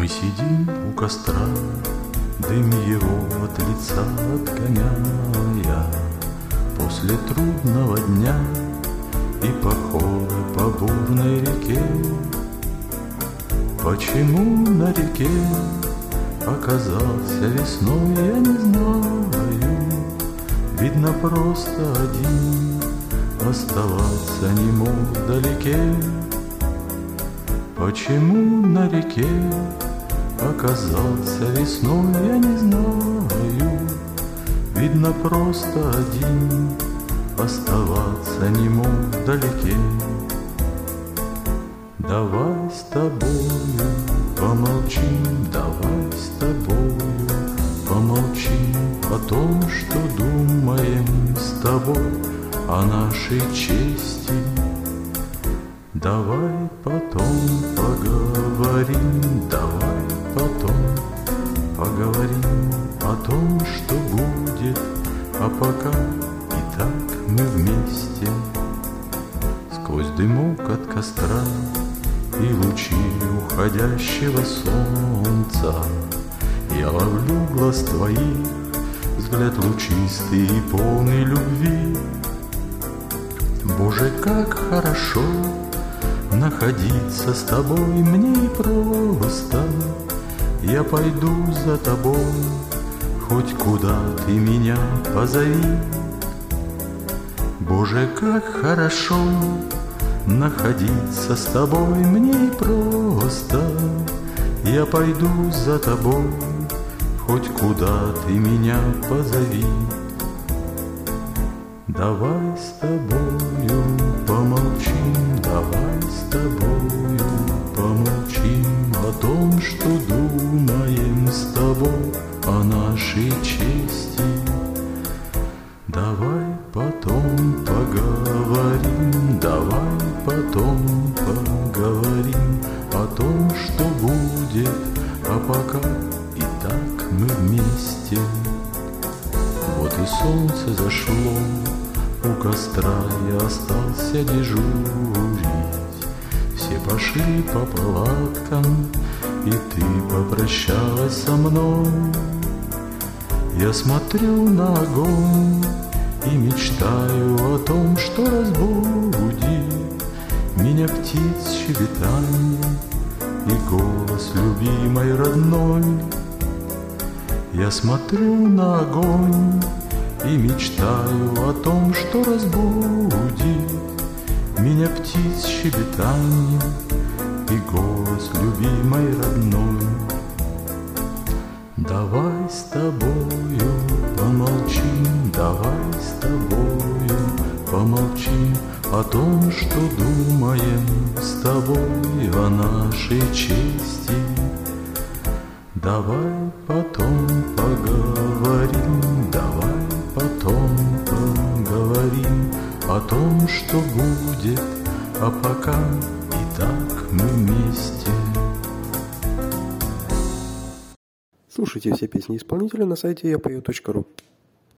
Мы сидим у костра, дым его от лица отгоняя. После трудного дня и похода по бурной реке. Почему на реке оказался весной, я не знаю. Видно, просто один оставаться не мог вдалеке. Почему на реке оказался весной, я не знаю. Видно, просто один оставаться не мог вдалеке. Давай с тобою помолчим, давай с тобою помолчим о том, что думаем с тобой о нашей чести. Давай потом поговорим, давай потом поговорим о том, что будет, а пока и так мы вместе. Сквозь дымок от костра и лучи уходящего солнца я ловлю глаз твоих, взгляд лучистый и полный любви. Боже, как хорошо находиться с тобой мне просто. Я пойду за тобой, хоть куда ты меня позови. Боже, как хорошо находиться с тобой мне просто. Я пойду за тобой, хоть куда ты меня позови. Давай с тобою помолчим, давай с тобою помолчим о том, что думаем с тобой о нашей чести. Давай потом поговорим, давай потом поговорим о том, что будет, а пока и так мы вместе. Вот и солнце зашло, у костра я остался дежурить. Все пошли по палаткам, и ты попрощалась со мной. Я смотрю на огонь и мечтаю о том, что разбудит меня птиц щебетанье и голос любимой родной. Я смотрю на огонь и мечтаю о том, что разбудит меня птиц щебетанье и голос любимой родной. Давай с тобою помолчим, давай с тобою помолчим о том, что думаем с тобой о нашей чести. Давай потом поговорим, давай потом поговорим о том, что будет, а пока и так мы вместе. Слушайте все песни исполнителя на сайте yapою.ru.